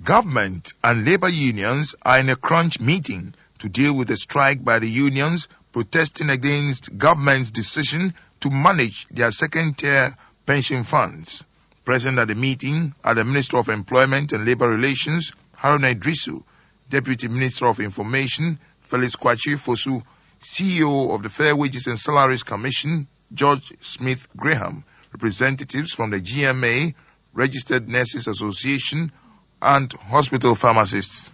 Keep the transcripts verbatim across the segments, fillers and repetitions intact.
Government and labor unions are in a crunch meeting to deal with the strike by the unions protesting against government's decision to manage their second-tier pension funds. Present at the meeting are the Minister of Employment and Labor Relations, Haruna Iddrisu, Deputy Minister of Information, Felix Kwakye Fosu, C E O of the Fair Wages and Salaries Commission, George Smith Graham, representatives from the G M A, Registered Nurses Association, and hospital pharmacists.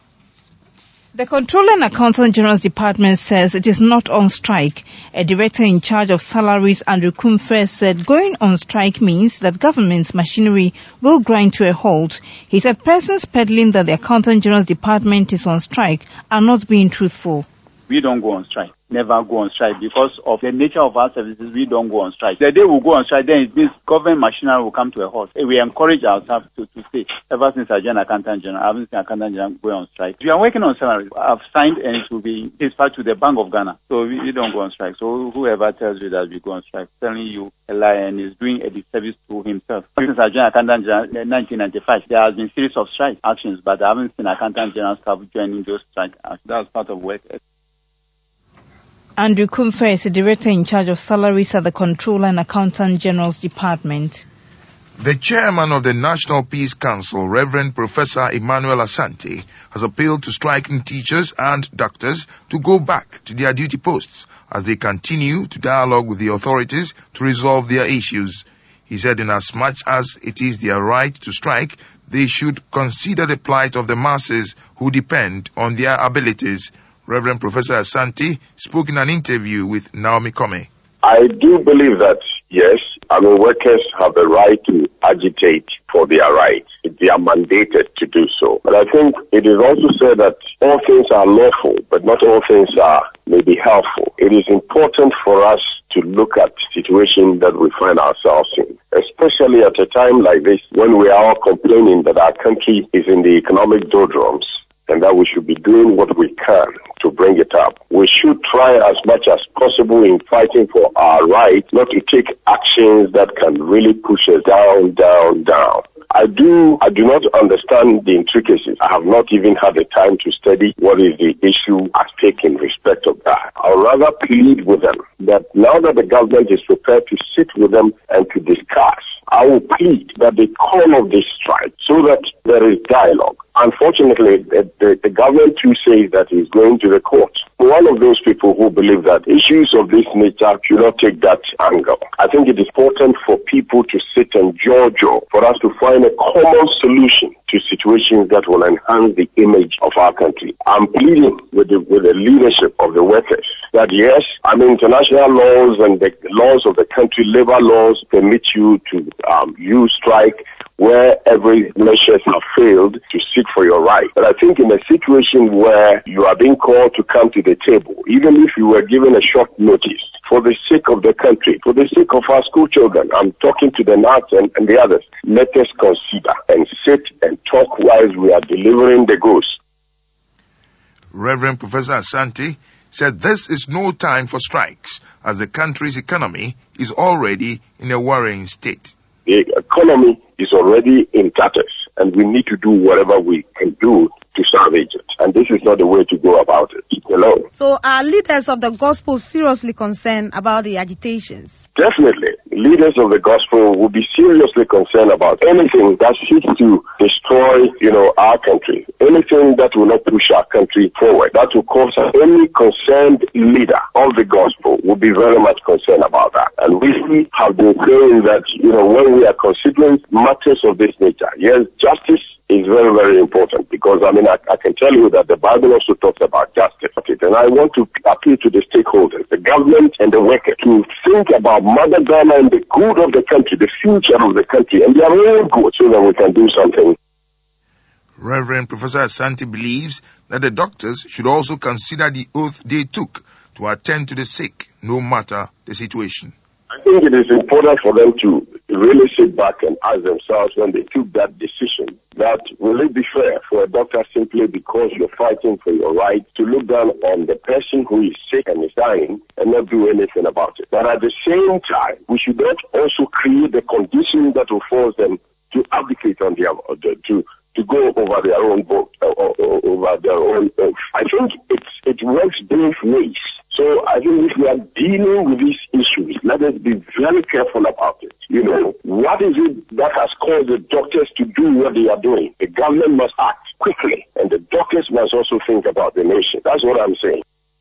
The Comptroller and Accountant General's Department says it is not on strike. A director in charge of salaries, Andrew Kumfe, said going on strike means that government's machinery will grind to a halt. He said persons peddling that the Accountant General's Department is on strike are not being truthful. We don't go on strike. Never go on strike because of the nature of our services. We don't go on strike. The day we go on strike, then it means government machinery will come to a halt. We encourage ourselves to, to stay. Ever since I joined Accountant General, I haven't seen Accountant General go on strike. We are working on salary. I've signed and it will be dispatched to the Bank of Ghana. So we, we don't go on strike. So whoever tells you that we go on strike, telling you a lie and is doing a disservice to himself. Since I joined Accountant General in nineteen ninety-five, there has been a series of strike actions, but I haven't seen Accountant General staff joining those strike actions. That's part of work. Andrew Kumfe is the director in charge of salaries at the Comptroller and Accountant General's Department. The chairman of the National Peace Council, Reverend Professor Emmanuel Asante, has appealed to striking teachers and doctors to go back to their duty posts as they continue to dialogue with the authorities to resolve their issues. He said inasmuch as it is their right to strike, they should consider the plight of the masses who depend on their abilities. Reverend Professor Asante spoke in an interview with Naomi Kome. I do believe that, yes, I mean, workers have the right to agitate for their rights. They are mandated to do so. But I think it is also said that all things are lawful, but not all things are maybe helpful. It is important for us to look at the situation that we find ourselves in, especially at a time like this when we are all complaining that our country is in the economic doldrums, and that we should be doing what we can to bring it up. We should try as much as possible in fighting for our right not to take actions that can really push us down, down, down. I do, I do not understand the intricacies. I have not even had the time to study what is the issue at stake in respect of that. I would rather plead with them that now that the government is prepared to sit with them and to discuss, I will plead that they call off this strike so that there is dialogue. Unfortunately, the, the, the government too says that it's going to the court. One of those people who believe that issues of this nature should not take that angle. I think it is important for people to sit and jaw jaw for us to find a common solution to situations that will enhance the image of our country. I'm pleading with the, with the leadership of the workers that yes, I mean, international laws and the laws of the country, labor laws permit you to um, use strike where every measures have failed to seek for your right. But I think in a situation where you are being called to come to the table, even if you were given a short notice, for the sake of the country, for the sake of our school children, I'm talking to the N A T and, and the others, let us consider and sit and talk while we are delivering the goods. Reverend Professor Asante said this is no time for strikes as the country's economy is already in a worrying state. The economy is already in tatters, and we need to do whatever we can do to salvage it. And this is not the way to go about it. Hello. So are leaders of the gospel seriously concerned about the agitations? Definitely. Leaders of the gospel will be seriously concerned about anything that seeks to destroy, you know, our country. Anything that will not push our country forward. That will cause any concerned leader of the gospel will be very much concerned about that. And we have been saying that, you know, when we are considering matters of this nature, yes, justice is very, very important because, I mean, I, I can tell you that the Bible also talks about justice. And I want to appeal to the stakeholders, the government and the workers, to think about Mother Ghana and the good of the country, the future of the country, and their own good so that we can do something. Reverend Professor Asante believes that the doctors should also consider the oath they took to attend to the sick, no matter the situation. I think it is important for them to really sit back and ask themselves when they took that decision that will it be fair for a doctor simply because you're fighting for your right to look down on the person who is sick and is dying and not do anything about it. But at the same time, we should not also create the condition that will force them to abdicate on their, to, to go over their own boat, uh, over their own oath. I think it's, it works both ways. So I think if we are dealing with these issues, let us be very careful about it. You know, what is it that has caused the doctors to do what they are doing? The government must act quickly, and the doctors must also think about the nation. That's what I'm saying.